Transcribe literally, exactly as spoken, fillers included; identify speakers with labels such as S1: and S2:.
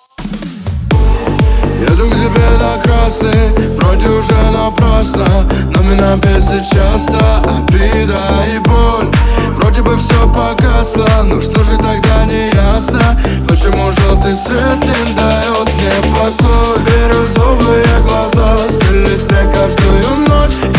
S1: Еду к тебе на красный, вроде уже напрасно, но меня бесит часто обида и боль. Вроде бы все погасло, ну что же тогда не ясно, почему желтый свет не дает мне покой? Верю в зубы глаза, снились мне каждую ночь.